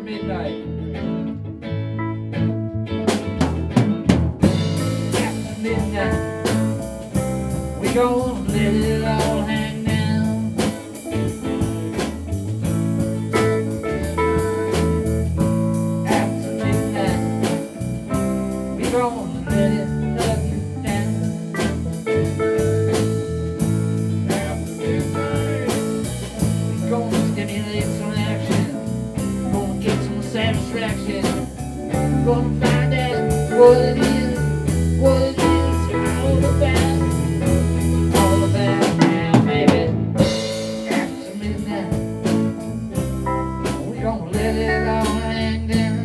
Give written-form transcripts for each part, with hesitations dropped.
midnight. After midnight, we gonna let it all hang down. After midnight, we gonna let it hug you down. After midnight, we gonna stimulate some action, gonna get some satisfaction, gonna find out what it is all about. All about now, baby. After midnight, we gonna let it all hang down.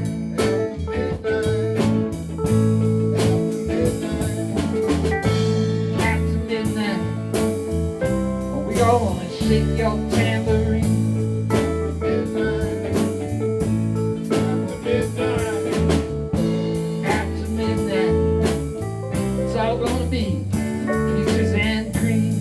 After midnight, we gonna shake your tambourine. After midnight, it's all gonna be peaches and cream.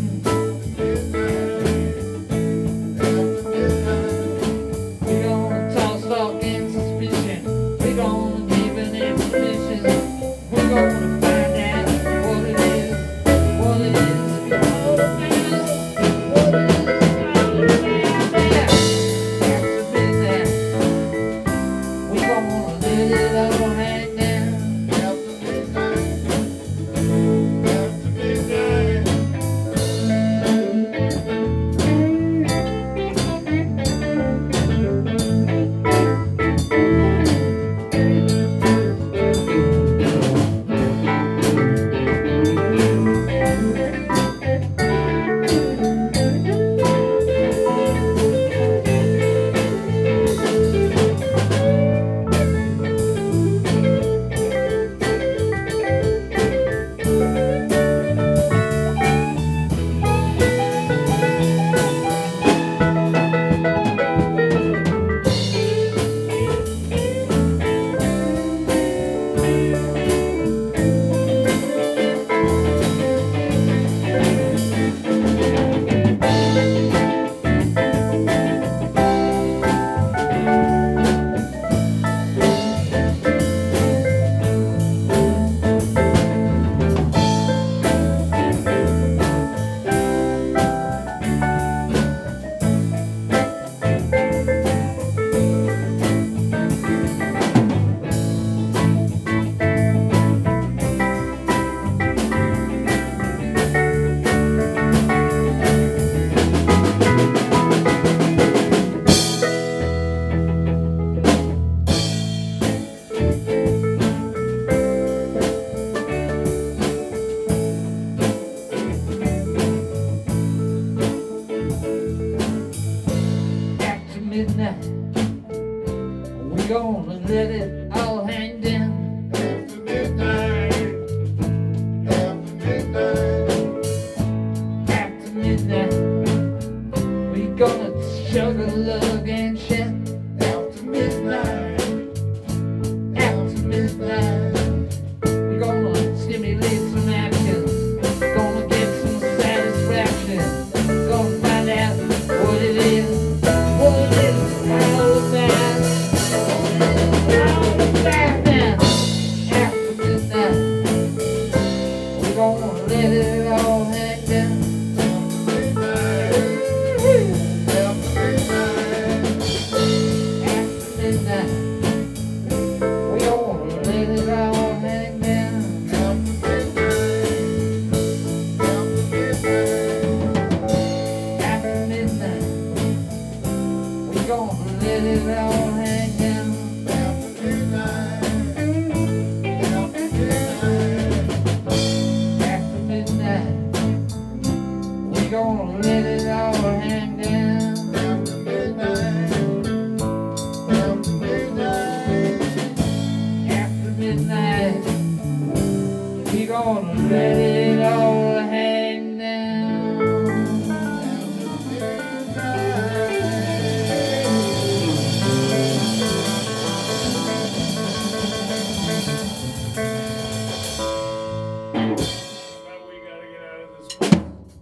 We gonna toss talk and suspicion. We gonna give an exhibition. We're gonna find out what it is all about. What it is all about. After midnight, we gonna let it all hang down. After midnight. After midnight, we gonna let it all hang down. After midnight. After midnight. After midnight, we gonna chug a lug and shout. After midnight. After midnight, we gonna stimulate some action, gonna get some satisfaction, gonna find out what it is all about. All about now. After midnight, we gonna let it all hang down. After midnight, we gonna let it all hang down. After midnight, we gonna let it all hang down. After midnight, we gonna let it all hang down. After midnight, we gonna let it